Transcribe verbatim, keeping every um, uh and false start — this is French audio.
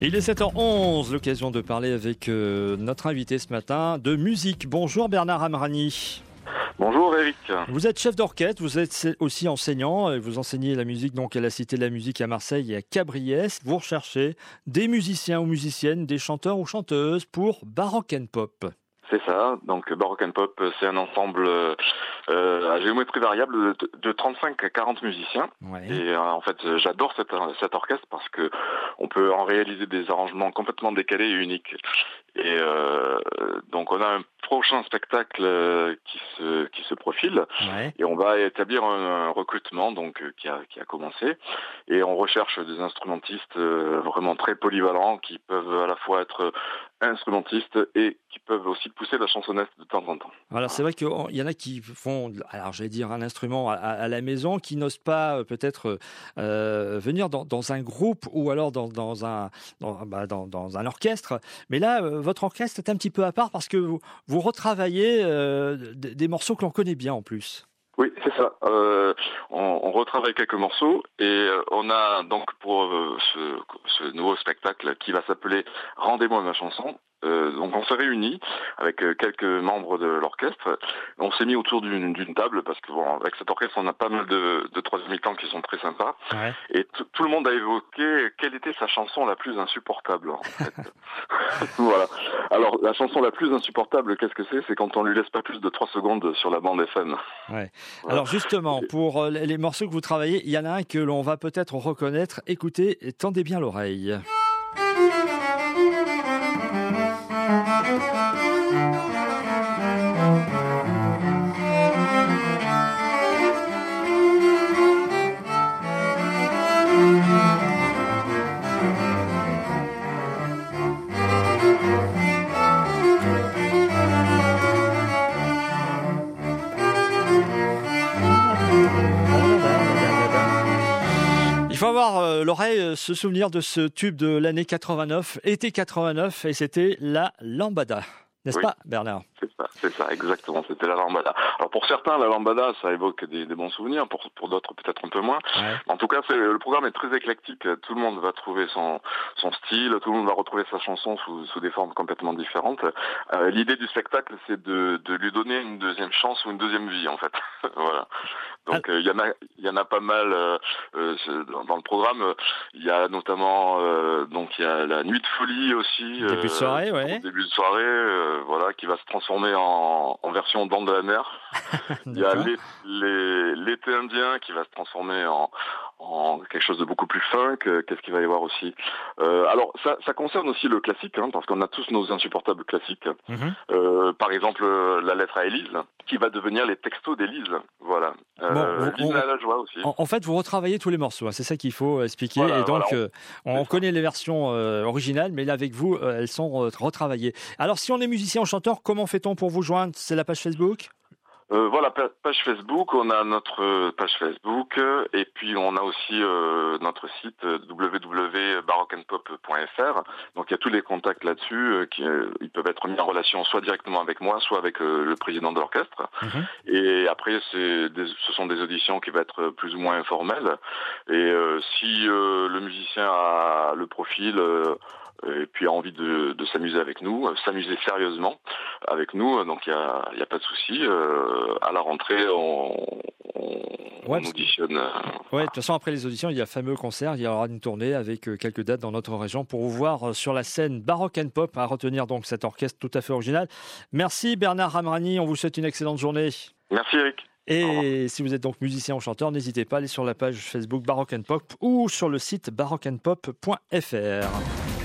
Il est sept heures onze, l'occasion de parler avec euh, notre invité ce matin de musique. Bonjour Bernard Amrani. Bonjour Eric. Vous êtes chef d'orchestre, vous êtes aussi enseignant, et vous enseignez la musique donc à la Cité de la Musique à Marseille et à Cabriès. Vous recherchez des musiciens ou musiciennes, des chanteurs ou chanteuses pour Baroque and Pop. C'est ça, donc Baroque and Pop, c'est un ensemble euh, à géométrie variable de, de trente-cinq à quarante musiciens. Ouais. Et euh, en fait, j'adore cet, cet orchestre parce que on peut en réaliser des arrangements complètement décalés et uniques. Et euh, donc on a un prochain spectacle euh, qui se qui se profile, ouais. Et on va établir un, un recrutement donc euh, qui a qui a commencé, et on recherche des instrumentistes euh, vraiment très polyvalents qui peuvent à la fois être instrumentistes et qui peuvent aussi pousser la chansonnette de temps en temps. Alors c'est vrai qu'il y en a qui font, alors j'allais dire un instrument à, à la maison, qui n'osent pas peut-être euh, venir dans, dans un groupe ou alors dans, dans un dans, bah, dans, dans un orchestre. Mais là, euh, votre orchestre est un petit peu à part parce que vous, vous retravaillez euh, des, des morceaux que l'on connaît bien en plus. Oui, c'est ça. Euh, on, on retravaille quelques morceaux et euh, on a donc pour euh, ce, ce nouveau spectacle qui va s'appeler Rendez-moi ma chanson. Euh, donc on s'est réunis avec euh, quelques membres de l'orchestre. On s'est mis autour d'une, d'une table parce que bon, avec cet orchestre on a pas mal de, de troisième mi-temps qui sont très sympas. Ouais. Et t- tout le monde a évoqué quelle était sa chanson la plus insupportable. En fait. Voilà. Alors la chanson la plus insupportable, qu'est-ce que c'est ? C'est quand on lui laisse pas plus de trois secondes sur la bande F M. Ouais. Voilà. Alors justement, pour les morceaux que vous travaillez, il y en a un que l'on va peut-être reconnaître. Écoutez, tendez bien l'oreille. Il faut avoir euh, l'oreille, euh, se souvenir de ce tube de l'année quatre-vingt-neuf, été quatre-vingt-neuf, et c'était la lambada. N'est-ce oui, pas, Bernard ? C'est ça, c'est ça, exactement, c'était la lambada. Alors pour certains, la lambada, ça évoque des, des bons souvenirs, pour, pour d'autres peut-être un peu moins. Ouais. En tout cas, c'est, le programme est très éclectique, tout le monde va trouver son, son style, tout le monde va retrouver sa chanson sous, sous des formes complètement différentes. Euh, l'idée du spectacle, c'est de, de lui donner une deuxième chance ou une deuxième vie, en fait. Voilà. Donc il ah. euh, y en a, il y en a pas mal euh, euh, dans, dans le programme. Il y a notamment, euh, donc il y a la nuit de folie aussi. Début de soirée, euh, ouais. Début de soirée, euh, voilà, qui va se transformer en, en version Dents de la mer. Il y a les, les, l'été indien qui va se transformer en, en quelque chose de beaucoup plus funk. Qu'est-ce qu'il va y avoir aussi euh, Alors ça, ça concerne aussi le classique, hein, parce qu'on a tous nos insupportables classiques. Mm-hmm. Euh, par exemple, la lettre à Élise, qui va devenir les textos d'Élise. Voilà. Bon, euh, on, on, à la joie aussi. En, en fait, vous retravaillez tous les morceaux, hein, c'est ça qu'il faut expliquer. Voilà, et donc, voilà, on, euh, on connaît les versions euh, originales, mais là, avec vous, euh, elles sont retravaillées. Alors, si on est musicien ou chanteur, comment fait-on pour vous joindre ? C'est la page Facebook ? Euh, voilà, page Facebook, on a notre page Facebook, et puis on a aussi euh, notre site w w w point baroque and pop point f r. Donc il y a tous les contacts là-dessus, euh, qui euh, ils peuvent être mis en relation soit directement avec moi, soit avec euh, le président de l'orchestre. Mm-hmm. Et après, c'est des, ce sont des auditions qui vont être plus ou moins informelles. Et euh, si euh, le musicien a le profil euh, et puis a envie de, de s'amuser avec nous, euh, s'amuser sérieusement avec nous, donc il y a, y a pas de souci. Euh, à la rentrée, on, on, ouais, on auditionne. Euh, ouais, de toute façon, après les auditions, il y a le fameux concert, il y aura une tournée avec quelques dates dans notre région pour vous voir sur la scène Baroque and Pop, à retenir donc cet orchestre tout à fait original. Merci Bernard Amrani, on vous souhaite une excellente journée. Merci Eric. Et si vous êtes donc musicien ou chanteur, n'hésitez pas à aller sur la page Facebook Baroque and Pop ou sur le site baroque and pop point f r.